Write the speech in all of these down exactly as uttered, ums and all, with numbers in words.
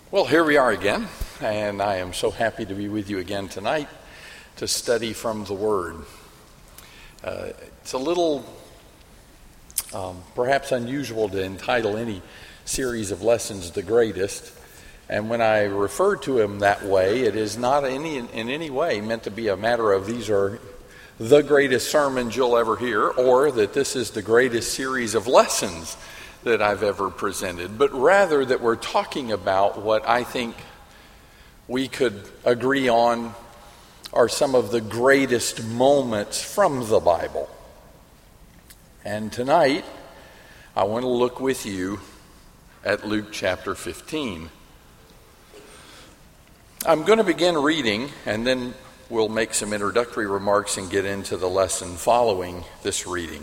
Well, here we are again, and I am so happy to be with you again tonight to study from the Word. Uh, it's a little um, perhaps unusual to entitle any series of lessons the greatest, and when I refer to them that way, it is not any, in any way meant to be a matter of these are the greatest sermons you'll ever hear, or that this is the greatest series of lessons that I've ever presented, but rather that we're talking about what I think we could agree on are some of the greatest moments from the Bible. And tonight, I want to look with you at Luke chapter fifteen. I'm going to begin reading, and then we'll make some introductory remarks and get into the lesson following this reading.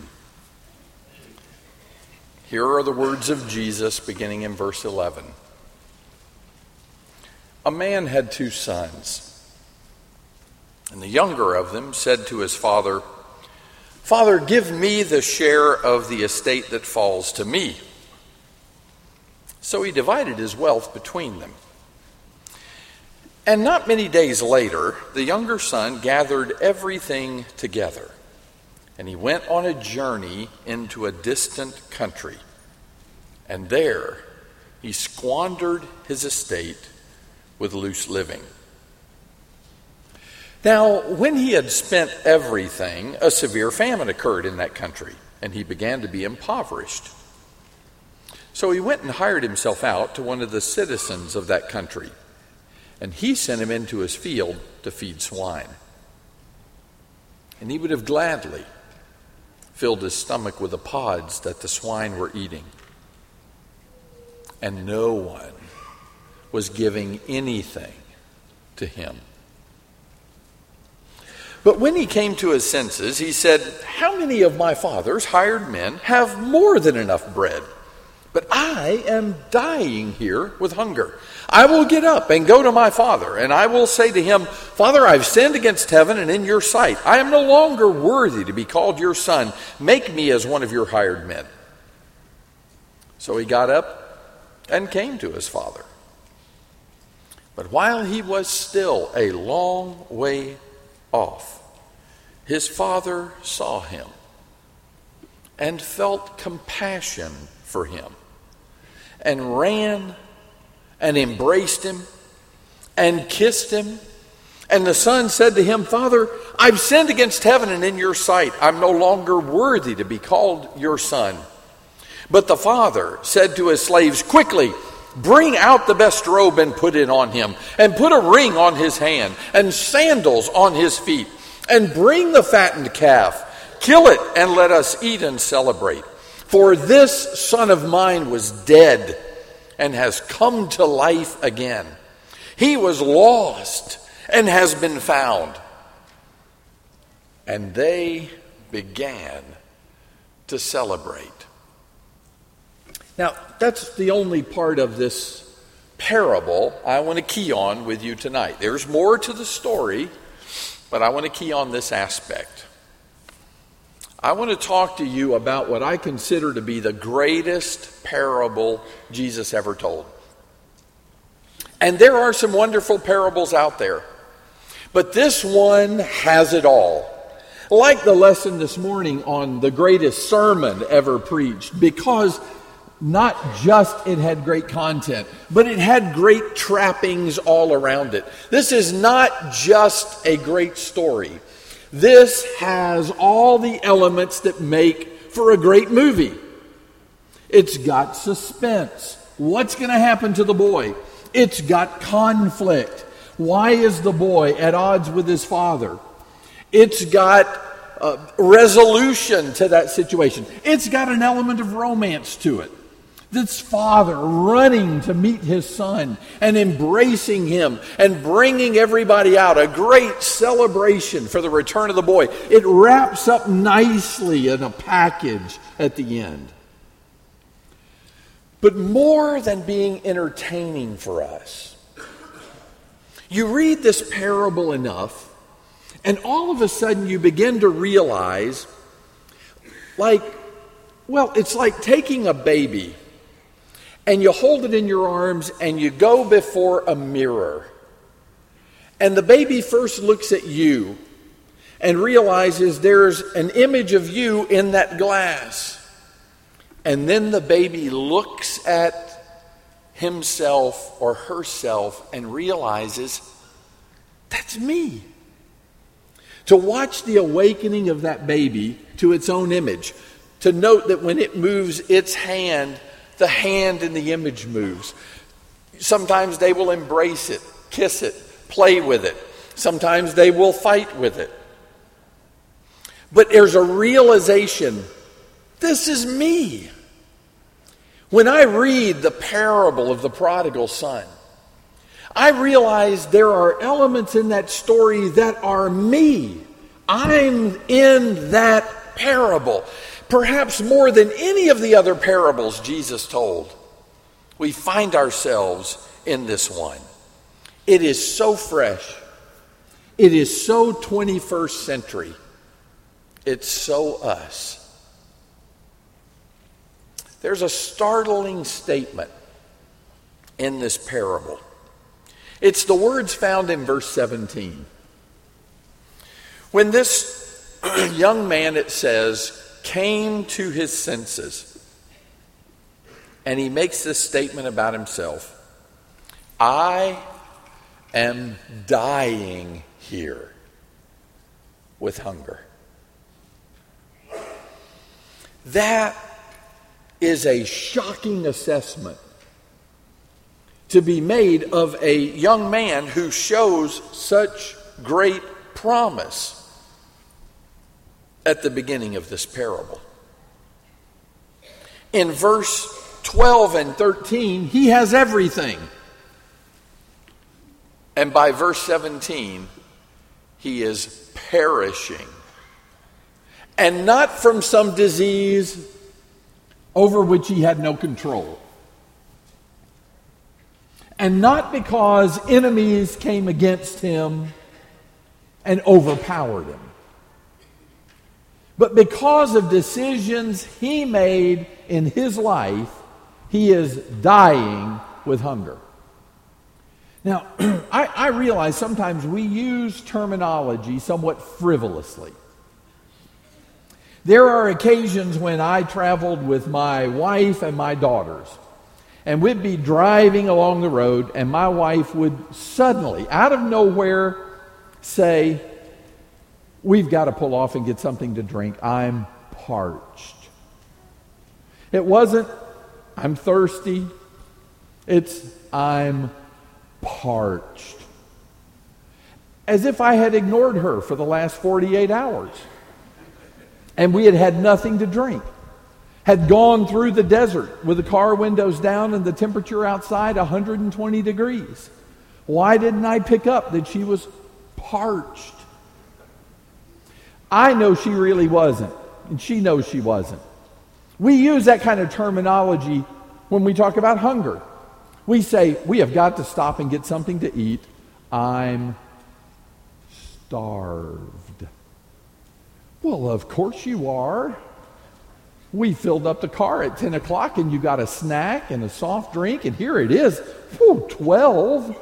Here are the words of Jesus beginning in verse eleven. A man had two sons, and the younger of them said to his father, "Father, give me the share of the estate that falls to me." So he divided his wealth between them. And not many days later, the younger son gathered everything together, and he went on a journey into a distant country. And there he squandered his estate with loose living. Now, when he had spent everything, a severe famine occurred in that country, and he began to be impoverished. So he went and hired himself out to one of the citizens of that country, and he sent him into his field to feed swine. And he would have gladly filled his stomach with the pods that the swine were eating. And no one was giving anything to him. But when he came to his senses, he said, "How many of my father's hired men have more than enough bread? But I am dying here with hunger. I will get up and go to my father, and I will say to him, 'Father, I've sinned against heaven and in your sight. I am no longer worthy to be called your son. Make me as one of your hired men.' So he got up and came to his father. But while he was still a long way off, his father saw him and felt compassion for him, and ran and embraced him and kissed him. And the son said to him, 'Father, I've sinned against heaven and in your sight. I'm no longer worthy to be called your son.' But the father said to his slaves, 'Quickly, bring out the best robe and put it on him, and put a ring on his hand and sandals on his feet, and bring the fattened calf. Kill it and let us eat and celebrate. For this son of mine was dead and has come to life again. He was lost and has been found.' And they began to celebrate." Now, that's the only part of this parable I want to key on with you tonight. There's more to the story, but I want to key on this aspect. I want to talk to you about what I consider to be the greatest parable Jesus ever told. And there are some wonderful parables out there, but this one has it all. Like the lesson this morning on the greatest sermon ever preached, because not just it had great content, but it had great trappings all around it. This is not just a great story. This has all the elements that make for a great movie. It's got suspense. What's going to happen to the boy? It's got conflict. Why is the boy at odds with his father? It's got uh, resolution to that situation. It's got an element of romance to it. This father running to meet his son and embracing him and bringing everybody out. A great celebration for the return of the boy. It wraps up nicely in a package at the end. But more than being entertaining for us, you read this parable enough, and all of a sudden you begin to realize, like, well, it's like taking a baby and you hold it in your arms and you go before a mirror. And the baby first looks at you and realizes there's an image of you in that glass. And then the baby looks at himself or herself and realizes, that's me. To watch the awakening of that baby to its own image. To note that when it moves its hand, the hand in the image moves. Sometimes they will embrace it, kiss it, play with it. Sometimes they will fight with it. But there's a realization, this is me. When I read the parable of the prodigal son, I realize there are elements in that story that are me. I'm in that parable. Perhaps more than any of the other parables Jesus told, we find ourselves in this one. It is so fresh. It is so twenty-first century. It's so us. There's a startling statement in this parable. It's the words found in verse seventeen. When this young man, it says, came to his senses, and he makes this statement about himself, I am dying here with hunger. That is a shocking assessment to be made of a young man who shows such great promise at the beginning of this parable. In verse twelve and thirteen, he has everything. And by verse seventeen, he is perishing. And not from some disease over which he had no control. And not because enemies came against him and overpowered him. But because of decisions he made in his life, he is dying with hunger. Now, I, I realize sometimes we use terminology somewhat frivolously. There are occasions when I traveled with my wife and my daughters, and we'd be driving along the road, and my wife would suddenly, out of nowhere, say, we've got to pull off and get something to drink. I'm parched. It wasn't, I'm thirsty. It's, I'm parched. As if I had ignored her for the last forty-eight hours. And we had had nothing to drink. Had gone through the desert with the car windows down and the temperature outside one hundred twenty degrees. Why didn't I pick up that she was parched? I know she really wasn't, and she knows she wasn't. We use that kind of terminology when we talk about hunger. We say, we have got to stop and get something to eat. I'm starved. Well, of course you are. We filled up the car at ten o'clock and you got a snack and a soft drink, and here it is, whew, twelve.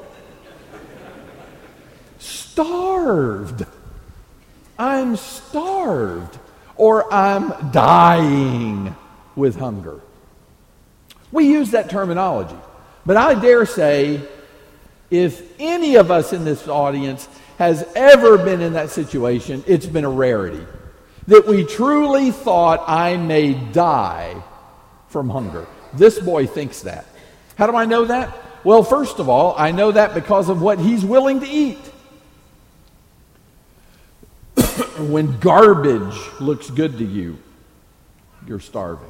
Starved. I'm starved. Or I'm dying with hunger. We use that terminology. But I dare say, if any of us in this audience has ever been in that situation, it's been a rarity. That we truly thought, I may die from hunger. This boy thinks that. How do I know that? Well, first of all, I know that because of what he's willing to eat. When garbage looks good to you, you're starving.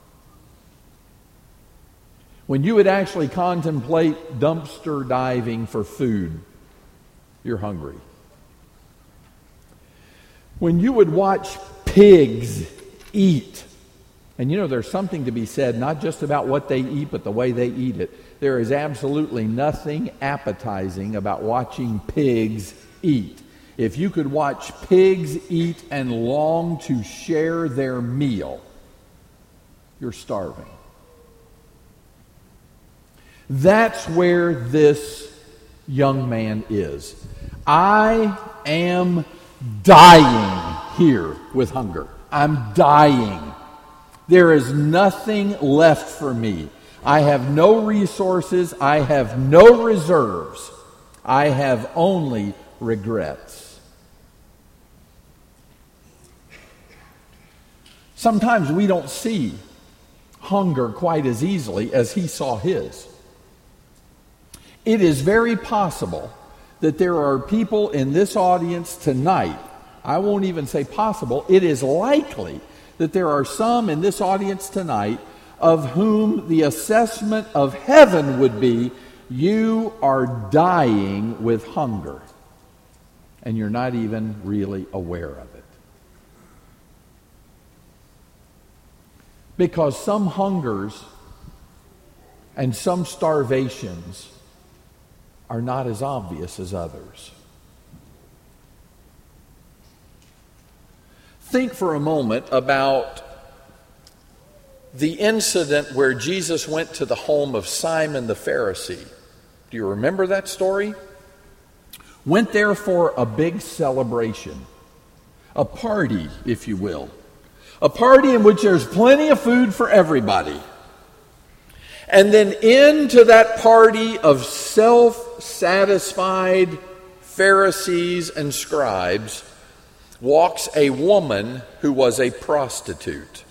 When you would actually contemplate dumpster diving for food, you're hungry. When you would watch pigs eat, and you know there's something to be said not just about what they eat, but the way they eat it. There is absolutely nothing appetizing about watching pigs eat. If you could watch pigs eat and long to share their meal, you're starving. That's where this young man is. I am dying here with hunger. I'm dying. There is nothing left for me. I have no resources. I have no reserves. I have only regrets. Sometimes we don't see hunger quite as easily as he saw his. It is very possible that there are people in this audience tonight, I won't even say possible, it is likely that there are some in this audience tonight of whom the assessment of heaven would be, you are dying with hunger, and you're not even really aware of it. Because some hungers and some starvations are not as obvious as others. Think for a moment about the incident where Jesus went to the home of Simon the Pharisee. Do you remember that story? Went there for a big celebration, a party, if you will. A party in which there's plenty of food for everybody. And then into that party of self-satisfied Pharisees and scribes walks a woman who was a prostitute.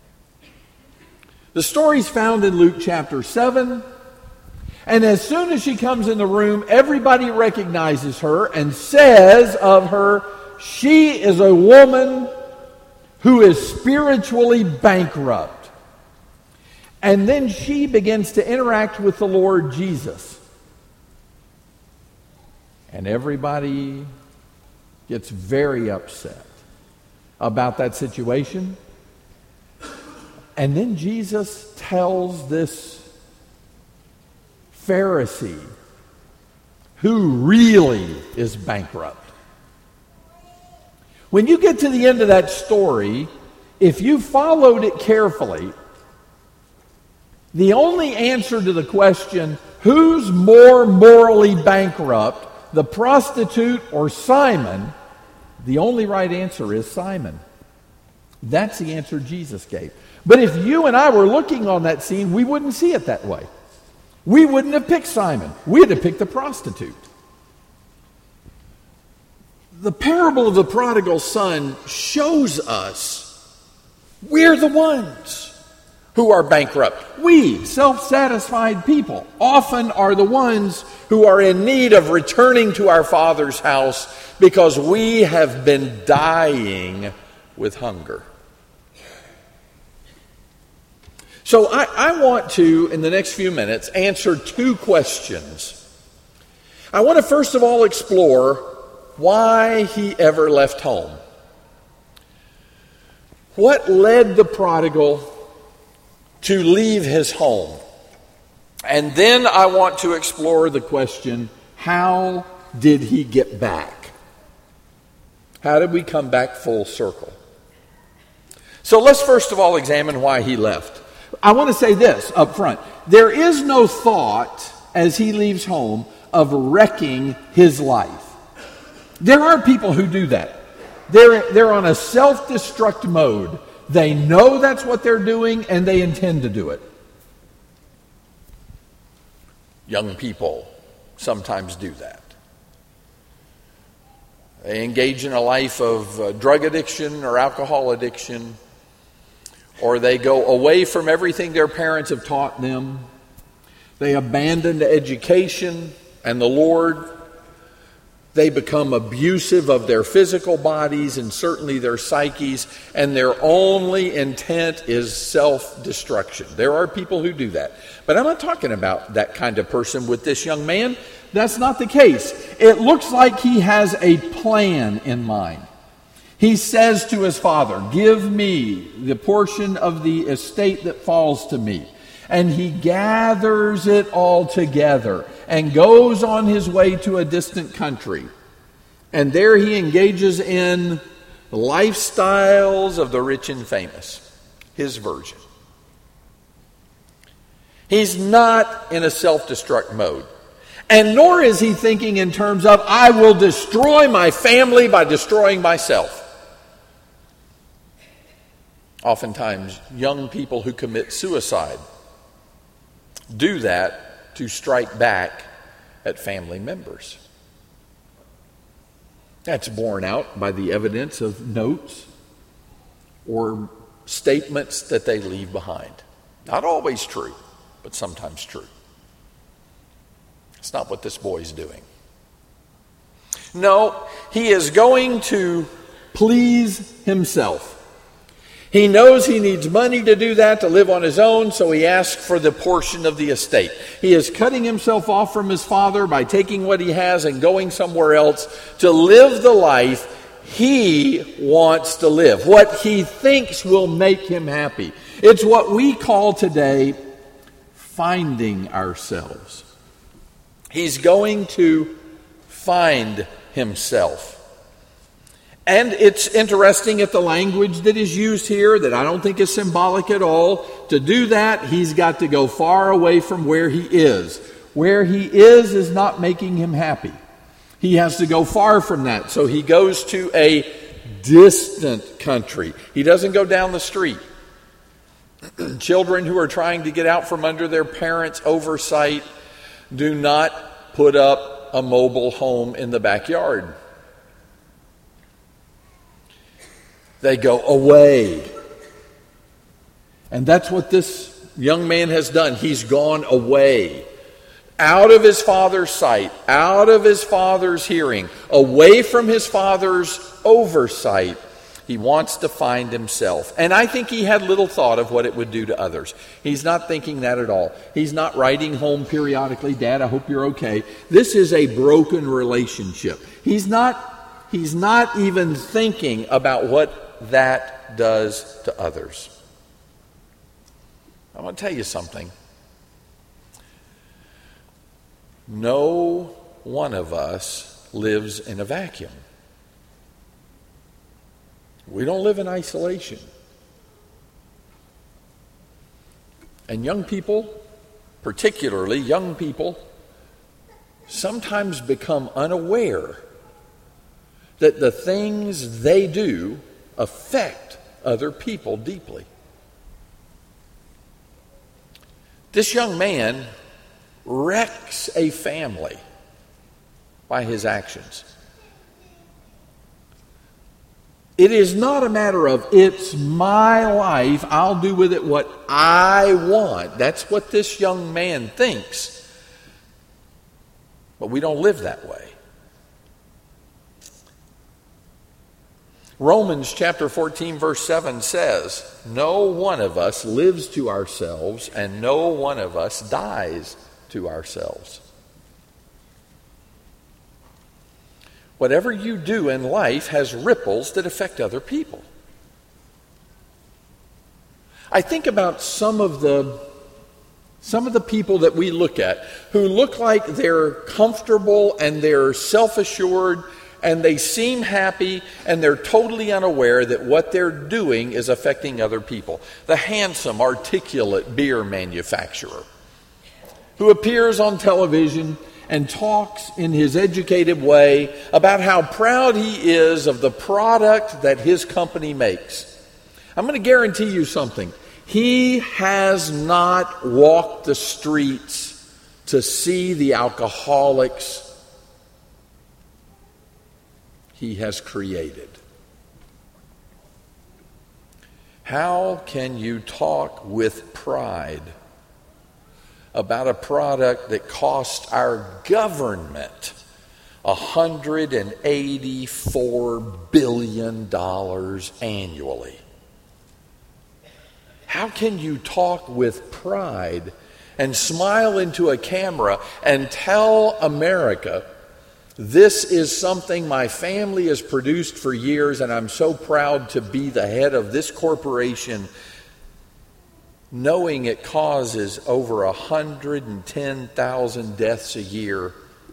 The story's found in Luke chapter seven. And as soon as she comes in the room, everybody recognizes her and says of her, she is a woman who is spiritually bankrupt. And then she begins to interact with the Lord Jesus. And everybody gets very upset about that situation. And then Jesus tells this Pharisee who really is bankrupt. When you get to the end of that story, if you followed it carefully, the only answer to the question, who's more morally bankrupt, the prostitute or Simon, the only right answer is Simon. That's the answer Jesus gave. But if you and I were looking on that scene, we wouldn't see it that way. We wouldn't have picked Simon. We'd have picked the prostitute. The parable of the prodigal son shows us we're the ones who are bankrupt. We, self-satisfied people, often are the ones who are in need of returning to our Father's house because we have been dying with hunger. So I, I want to, in the next few minutes, answer two questions. I want to first of all explore why he ever left home. What led the prodigal to leave his home? And then I want to explore the question, how did he get back? How did we come back full circle? So let's first of all examine why he left. I want to say this up front. There is no thought as he leaves home of wrecking his life. There are people who do that. They're, they're on a self-destruct mode. They know that's what they're doing, and they intend to do it. Young people sometimes do that. They engage in a life of uh, drug addiction or alcohol addiction, or they go away from everything their parents have taught them. They abandon the education and the Lord. They become abusive of their physical bodies and certainly their psyches, and their only intent is self-destruction. There are people who do that. But I'm not talking about that kind of person with this young man. That's not the case. It looks like he has a plan in mind. He says to his father, "Give me the portion of the estate that falls to me." And he gathers it all together and goes on his way to a distant country. And there he engages in lifestyles of the rich and famous, his version. He's not in a self-destruct mode. And nor is he thinking in terms of, I will destroy my family by destroying myself. Oftentimes, young people who commit suicide do that to strike back at family members. That's borne out by the evidence of notes or statements that they leave behind. Not always true, but sometimes true. It's not what this boy's doing. No, he is going to please himself. He knows he needs money to do that, to live on his own, so he asks for the portion of the estate. He is cutting himself off from his father by taking what he has and going somewhere else to live the life he wants to live, what he thinks will make him happy. It's what we call today finding ourselves. He's going to find himself. And it's interesting at the language that is used here that I don't think is symbolic at all. To do that, he's got to go far away from where he is. Where he is is not making him happy. He has to go far from that. So he goes to a distant country. He doesn't go down the street. Children who are trying to get out from under their parents' oversight do not put up a mobile home in the backyard. They go away. And that's what this young man has done. He's gone away. Out of his father's sight, out of his father's hearing, away from his father's oversight. He wants to find himself. And I think he had little thought of what it would do to others. He's not thinking that at all. He's not writing home periodically, Dad, I hope you're okay. This is a broken relationship. He's not, he's not even thinking about what that does to others. I want to tell you something. No one of us lives in a vacuum. We don't live in isolation. And young people, particularly young people, sometimes become unaware that the things they do affect other people deeply. This young man wrecks a family by his actions. It is not a matter of, it's my life, I'll do with it what I want. That's what this young man thinks. But we don't live that way. Romans chapter fourteen verse seven says, no one of us lives to ourselves and no one of us dies to ourselves. Whatever you do in life has ripples that affect other people. I think about some of the some of the people that we look at who look like they're comfortable and they're self-assured and they seem happy and they're totally unaware that what they're doing is affecting other people. The handsome, articulate beer manufacturer who appears on television and talks in his educated way about how proud he is of the product that his company makes. I'm going to guarantee you something. He has not walked the streets to see the alcoholics he has created. How can you talk with pride about a product that cost our government one hundred eighty-four billion dollars annually? How can you talk with pride and smile into a camera and tell America, this is something my family has produced for years and I'm so proud to be the head of this corporation, knowing it causes over one hundred ten thousand deaths a year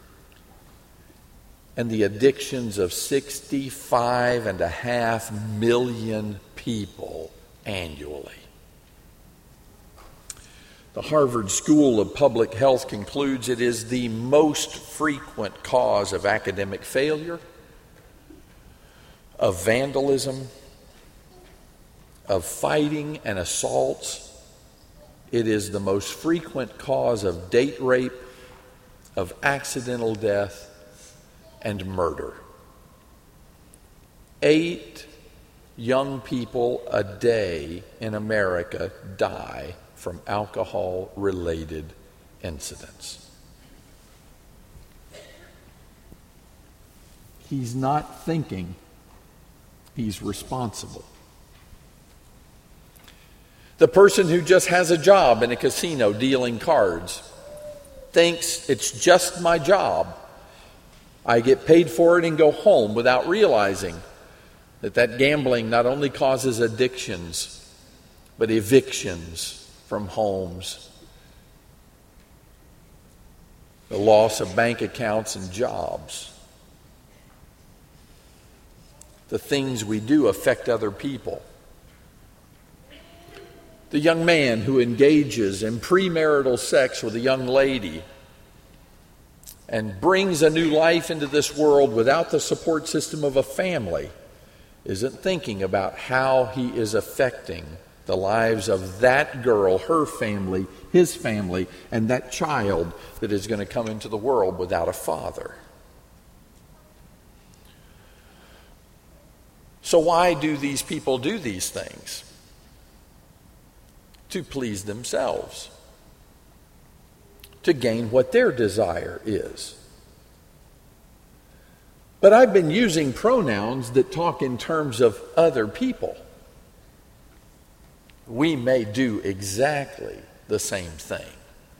and the addictions of sixty-five and a half million people annually? The Harvard School of Public Health concludes it is the most frequent cause of academic failure, of vandalism, of fighting and assaults. It is the most frequent cause of date rape, of accidental death, and murder. Eight young people a day in America die from alcohol-related incidents. He's not thinking, he's responsible. The person who just has a job in a casino dealing cards thinks it's just my job. I get paid for it and go home, without realizing that that gambling not only causes addictions, but evictions from homes, the loss of bank accounts and jobs. The things we do affect other people. The young man who engages in premarital sex with a young lady and brings a new life into this world without the support system of a family isn't thinking about how he is affecting the lives of that girl, her family, his family, and that child that is going to come into the world without a father. So why do these people do these things? To please themselves, to gain what their desire is. But I've been using pronouns that talk in terms of other people. We may do exactly the same thing.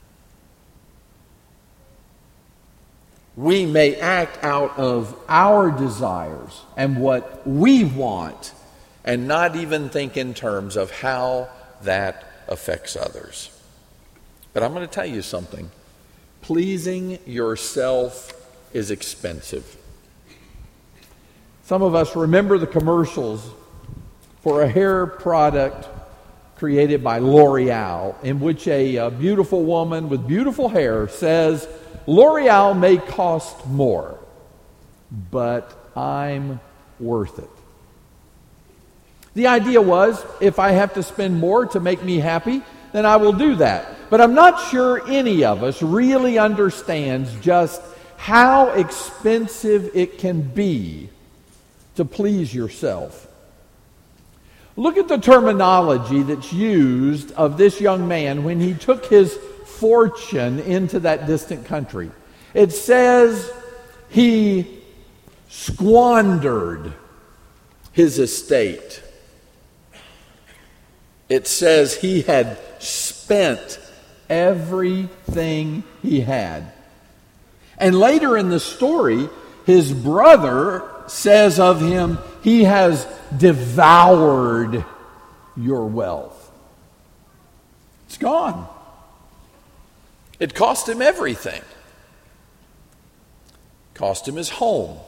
We may act out of our desires and what we want and not even think in terms of how that affects others. But I'm going to tell you something. Pleasing yourself is expensive. Some of us remember the commercials for a hair product created by L'Oreal, in which a, a beautiful woman with beautiful hair says, "L'Oreal may cost more, but I'm worth it." The idea was, if I have to spend more to make me happy, then I will do that. But I'm not sure any of us really understands just how expensive it can be to please yourself. Look at the terminology that's used of this young man when he took his fortune into that distant country. It says he squandered his estate. It says he had spent everything he had. And later in the story, his brother says of him, he has devoured your wealth. It's gone. It cost him everything. It cost him his home.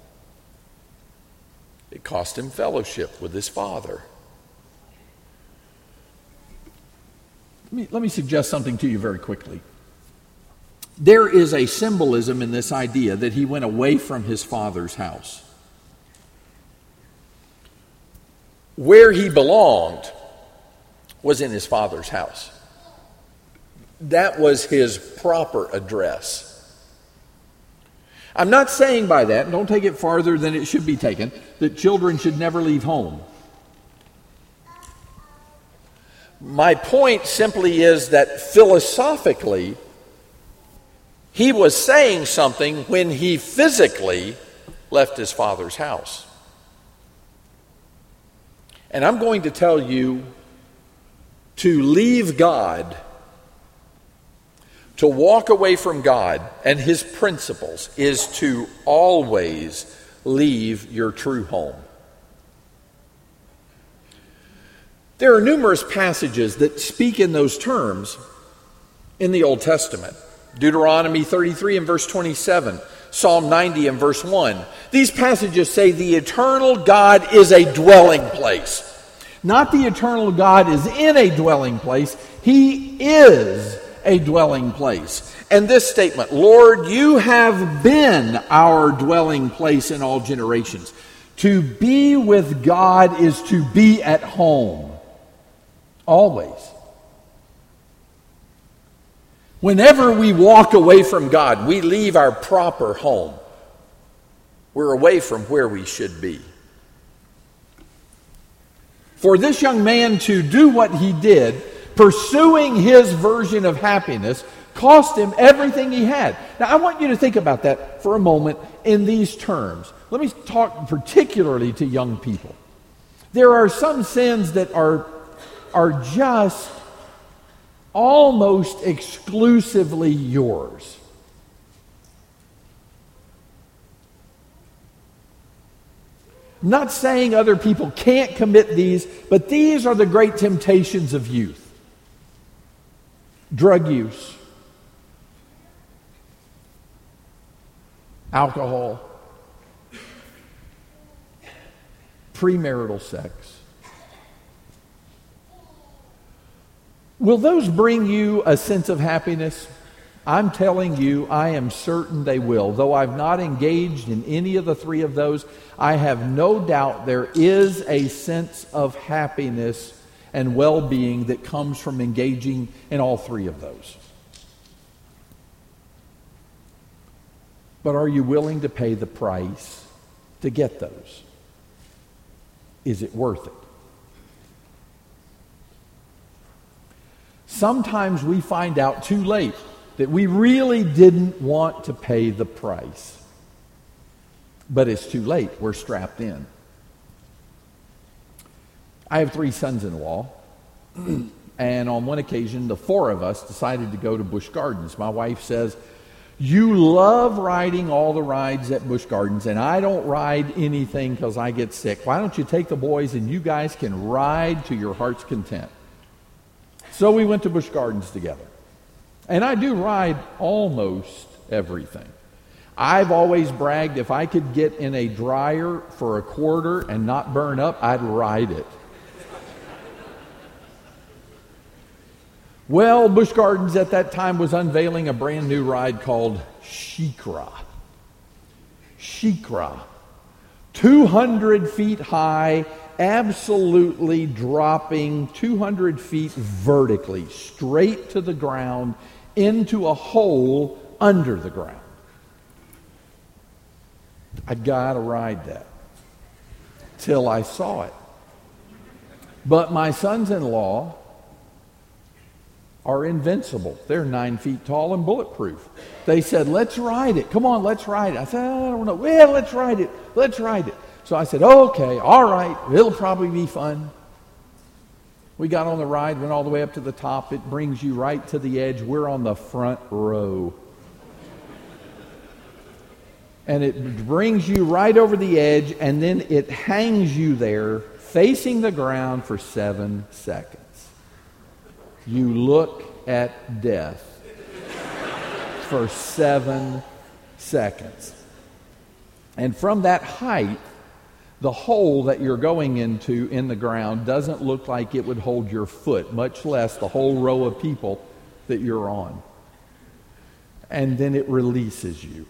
It cost him fellowship with his father. Let me, let me suggest something to you very quickly. There is a symbolism in this idea that he went away from his father's house. Where he belonged was in his father's house. That was his proper address. I'm not saying by that, and don't take it farther than it should be taken, that children should never leave home. My point simply is that philosophically, he was saying something when he physically left his father's house. And I'm going to tell you, to leave God, to walk away from God and His principles, is to always leave your true home. There are numerous passages that speak in those terms in the Old Testament. Deuteronomy thirty-three and verse twenty-seven, Psalm ninety and verse one. These passages say the eternal God is a dwelling place. Not the eternal God is in a dwelling place. He is a dwelling place. And this statement, Lord, you have been our dwelling place in all generations. To be with God is to be at home. Always. Whenever we walk away from God, we leave our proper home. We're away from where we should be. For this young man to do what he did, pursuing his version of happiness, cost him everything he had. Now, I want you to think about that for a moment in these terms. Let me talk particularly to young people. There are some sins that are, are just almost exclusively yours. I'm not saying other people can't commit these, but these are the great temptations of youth. Drug use, alcohol, premarital sex. Will those bring you a sense of happiness? I'm telling you, I am certain they will. Though I've not engaged in any of the three of those, I have no doubt there is a sense of happiness and well-being that comes from engaging in all three of those. But are you willing to pay the price to get those? Is it worth it? Sometimes we find out too late that we really didn't want to pay the price. But it's too late. We're strapped in. I have three sons-in-law, and on one occasion, the four of us decided to go to Busch Gardens. My wife says, you love riding all the rides at Busch Gardens, and I don't ride anything because I get sick. Why don't you take the boys and you guys can ride to your heart's content? So we went to Busch Gardens together. And I do ride almost everything. I've always bragged if I could get in a dryer for a quarter and not burn up, I'd ride it. Well, Busch Gardens at that time was unveiling a brand new ride called SheiKra. SheiKra. two hundred feet high, absolutely dropping two hundred feet vertically, straight to the ground, into a hole under the ground. I gotta ride that till I saw it. But my sons-in-law are invincible. They're nine feet tall and bulletproof. They said, let's ride it. Come on, let's ride it. I said, I don't know. Well, let's ride it. Let's ride it. So I said, okay, all right. It'll probably be fun. We got on the ride, went all the way up to the top. It brings you right to the edge. We're on the front row. And it brings you right over the edge, and then it hangs you there, facing the ground for seven seconds. You look at death for seven seconds. And from that height, the hole that you're going into in the ground doesn't look like it would hold your foot, much less the whole row of people that you're on. And then it releases you.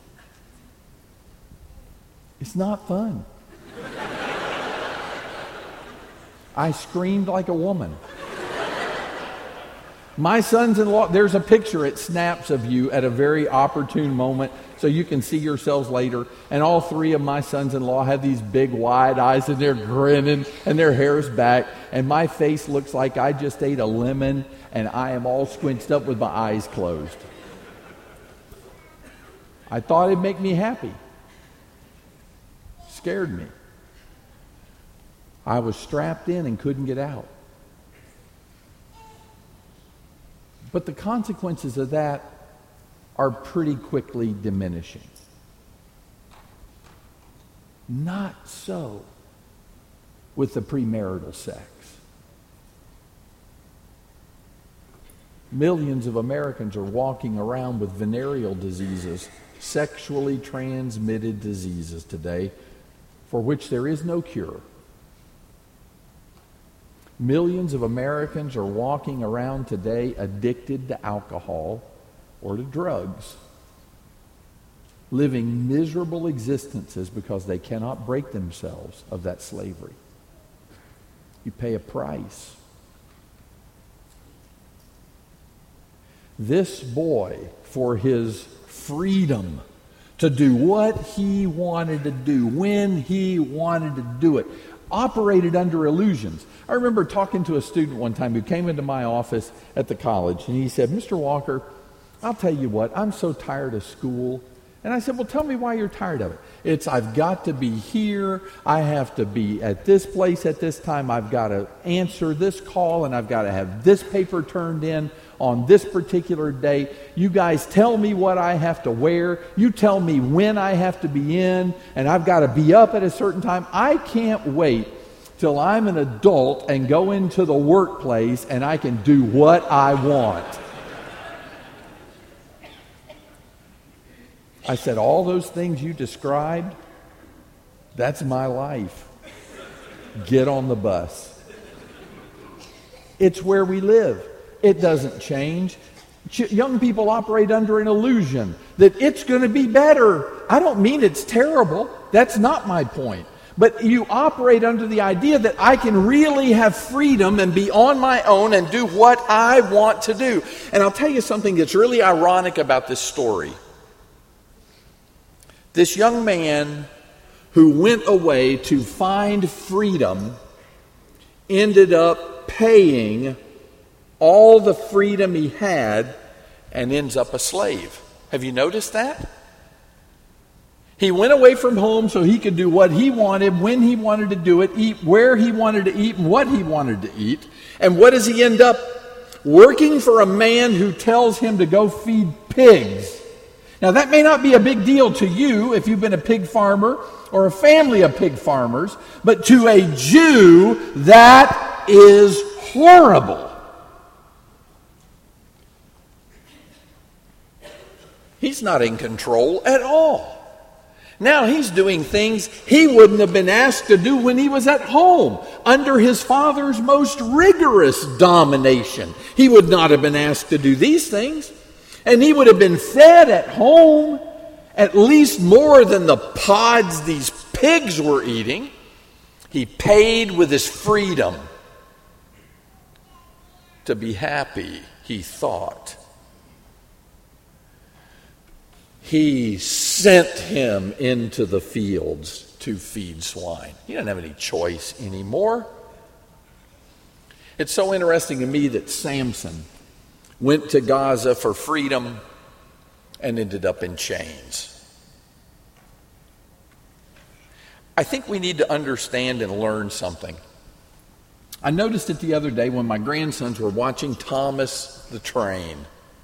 It's not fun. I screamed like a woman. My sons-in-law, there's a picture, it snaps of you at a very opportune moment so you can see yourselves later. And all three of my sons-in-law have these big wide eyes and they're grinning and their hair's back. And my face looks like I just ate a lemon and I am all squinched up with my eyes closed. I thought it'd make me happy. Scared me. I was strapped in and couldn't get out. But the consequences of that are pretty quickly diminishing. Not so with the premarital sex. Millions of Americans are walking around with venereal diseases, sexually transmitted diseases today, for which there is no cure. Millions of Americans are walking around today addicted to alcohol or to drugs, living miserable existences because they cannot break themselves of that slavery. You pay a price. This boy, for his freedom to do what he wanted to do, when he wanted to do it, operated under illusions. I remember talking to a student one time who came into my office at the college, and he said, "Mister Walker, I'll tell you what, I'm so tired of school." And I said, "Well, tell me why you're tired of it." It's, I've got to be here, I have to be at this place at this time, I've got to answer this call, and I've got to have this paper turned in on this particular day. You guys tell me what I have to wear. You tell me when I have to be in, and I've got to be up at a certain time. I can't wait till I'm an adult and go into the workplace and I can do what I want. I said, all those things you described, that's my life. Get on the bus. It's where we live. It doesn't change. Ch- young people operate under an illusion that it's going to be better. I don't mean it's terrible. That's not my point. But you operate under the idea that I can really have freedom and be on my own and do what I want to do. And I'll tell you something that's really ironic about this story. This young man who went away to find freedom ended up paying all the freedom he had and ends up a slave. Have you noticed that? He went away from home so he could do what he wanted, when he wanted to do it, eat where he wanted to eat, and what he wanted to eat. And what does he end up? Working for a man who tells him to go feed pigs. Now, that may not be a big deal to you if you've been a pig farmer or a family of pig farmers, but to a Jew, that is horrible. He's not in control at all. Now he's doing things he wouldn't have been asked to do when he was at home, under his father's most rigorous domination. He would not have been asked to do these things. And he would have been fed at home at least more than the pods these pigs were eating. He paid with his freedom to be happy, he thought. He sent him into the fields to feed swine. He didn't have any choice anymore. It's so interesting to me that Samson went to Gaza for freedom and ended up in chains. I think we need to understand and learn something. I noticed it the other day when my grandsons were watching Thomas the Train.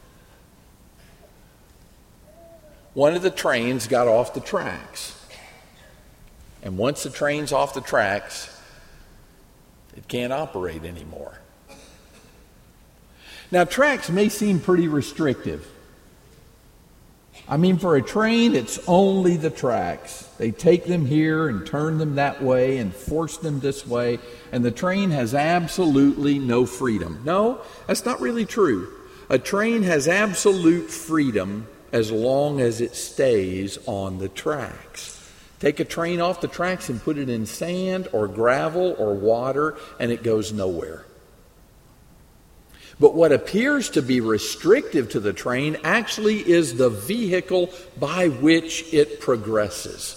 One of the trains got off the tracks. And once the train's off the tracks, it can't operate anymore. Now, tracks may seem pretty restrictive. I mean, for a train, it's only the tracks. They take them here and turn them that way and force them this way, and the train has absolutely no freedom. No, that's not really true. A train has absolute freedom as long as it stays on the tracks. Take a train off the tracks and put it in sand or gravel or water, and it goes nowhere. But what appears to be restrictive to the train actually is the vehicle by which it progresses.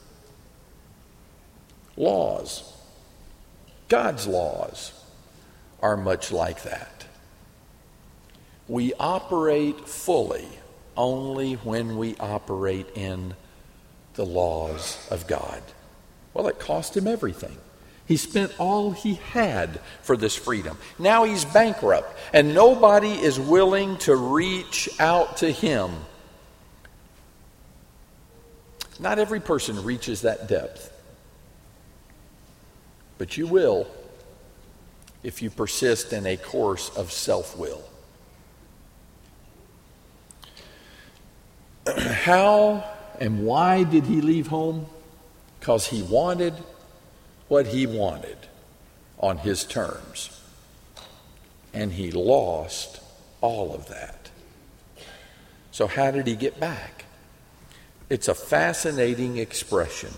Laws, God's laws, are much like that. We operate fully only when we operate in the laws of God. Well, it cost him everything. He spent all he had for this freedom. Now he's bankrupt, and nobody is willing to reach out to him. Not every person reaches that depth. But you will if you persist in a course of self-will. How and why did he leave home? Because he wanted what he wanted. on his terms. And he lost all of that. So how did he get back? It's a fascinating expression.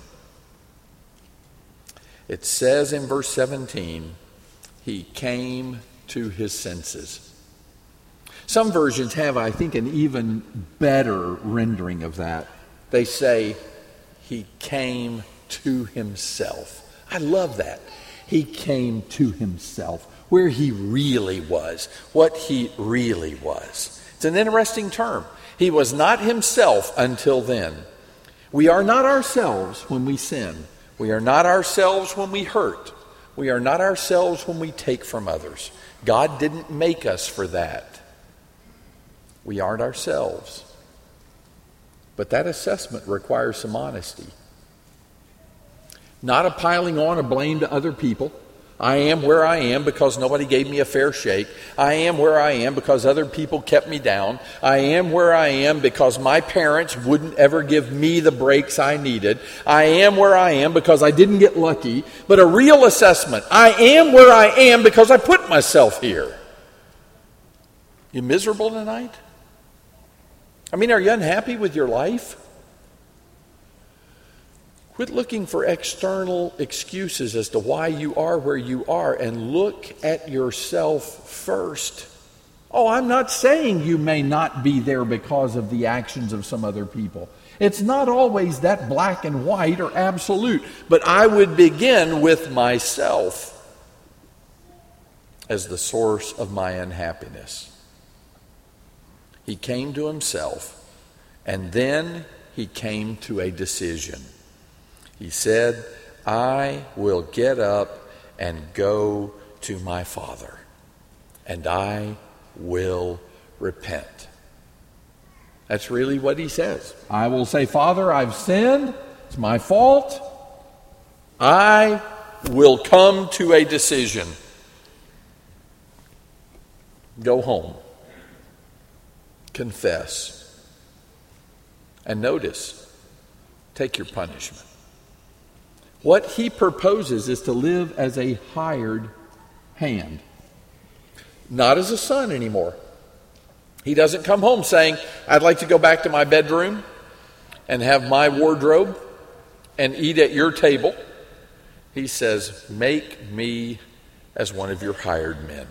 It says in verse seventeen, he came to his senses. Some versions have, I think, an even better rendering of that. They say, he came to himself. I love that. He came to himself, where he really was, what he really was. It's an interesting term. He was not himself until then. We are not ourselves when we sin. We are not ourselves when we hurt. We are not ourselves when we take from others. God didn't make us for that. We aren't ourselves. But that assessment requires some honesty. Not a piling on of blame to other people. I am where I am because nobody gave me a fair shake. I am where I am because other people kept me down. I am where I am because my parents wouldn't ever give me the breaks I needed. I am where I am because I didn't get lucky. But a real assessment. I am where I am because I put myself here. You miserable tonight? I mean, are you unhappy with your life? Quit looking for external excuses as to why you are where you are and look at yourself first. Oh, I'm not saying you may not be there because of the actions of some other people. It's not always that black and white or absolute, but I would begin with myself as the source of my unhappiness. He came to himself, and then he came to a decision. He said, I will get up and go to my Father, and I will repent. That's really what he says. I will say, Father, I've sinned. It's my fault. I will come to a decision. Go home. Confess. And notice, take your punishment. What he proposes is to live as a hired hand, not as a son anymore. He doesn't come home saying, I'd like to go back to my bedroom and have my wardrobe and eat at your table. He says, make me as one of your hired men.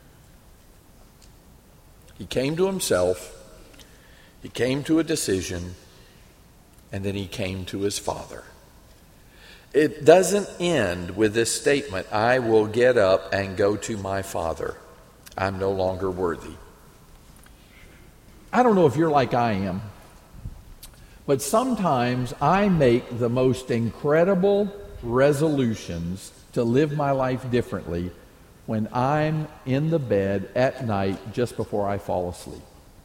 He came to himself, he came to a decision, and then he came to his Father. It doesn't end with this statement, I will get up and go to my Father. I'm no longer worthy. I don't know if you're like I am, but sometimes I make the most incredible resolutions to live my life differently when I'm in the bed at night just before I fall asleep.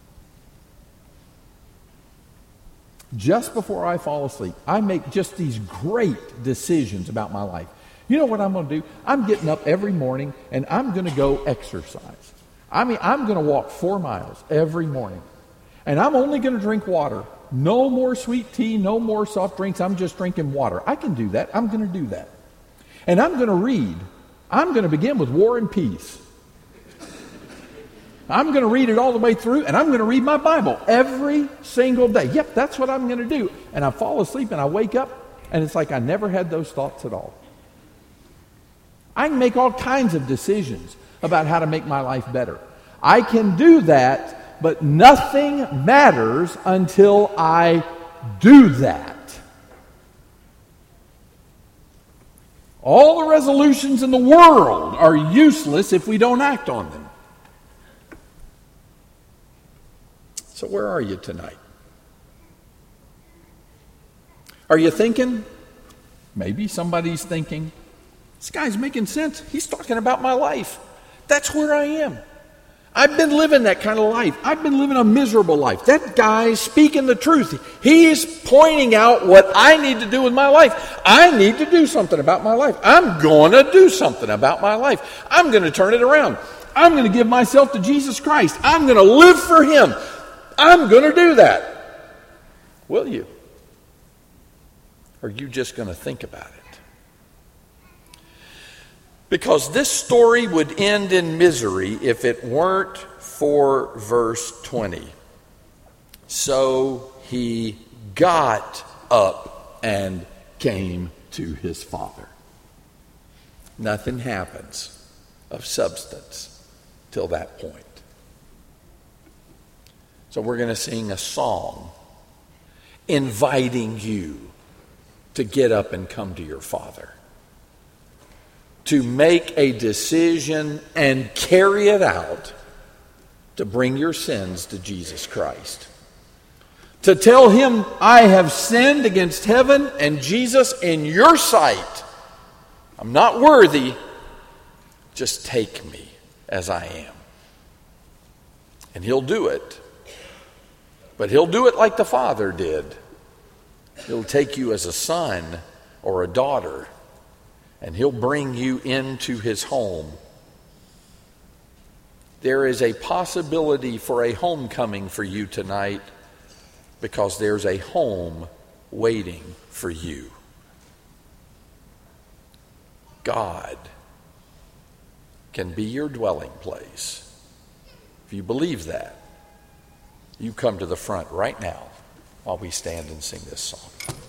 Just before I fall asleep, I make just these great decisions about my life. You know what I'm going to do? I'm getting up every morning and I'm going to go exercise. I mean, I'm going to walk four miles every morning. And I'm only going to drink water. No more sweet tea, no more soft drinks. I'm just drinking water. I can do that. I'm going to do that. And I'm going to read. I'm going to begin with War and Peace. I'm going to read it all the way through, and I'm going to read my Bible every single day. Yep, that's what I'm going to do. And I fall asleep, and I wake up, and it's like I never had those thoughts at all. I can make all kinds of decisions about how to make my life better. I can do that, but nothing matters until I do that. All the resolutions in the world are useless if we don't act on them. So where are you tonight? Are you thinking? Maybe somebody's thinking, this guy's making sense. He's talking about my life. That's where I am. I've been living that kind of life. I've been living a miserable life. That guy's speaking the truth. He is pointing out what I need to do with my life. I need to do something about my life. I'm going to do something about my life. I'm going to turn it around. I'm going to give myself to Jesus Christ. I'm going to live for Him. I'm going to do that. Will you? Or are you just going to think about it? Because this story would end in misery if it weren't for verse twenty. So he got up and came to his father. Nothing happens of substance till that point. So we're going to sing a song inviting you to get up and come to your Father, to make a decision and carry it out to bring your sins to Jesus Christ. To tell him, I have sinned against heaven and Jesus in your sight. I'm not worthy. Just take me as I am. And he'll do it. But he'll do it like the Father did. He'll take you as a son or a daughter, and he'll bring you into his home. There is a possibility for a homecoming for you tonight, because there's a home waiting for you. God can be your dwelling place. If you believe that, you come to the front right now while we stand and sing this song.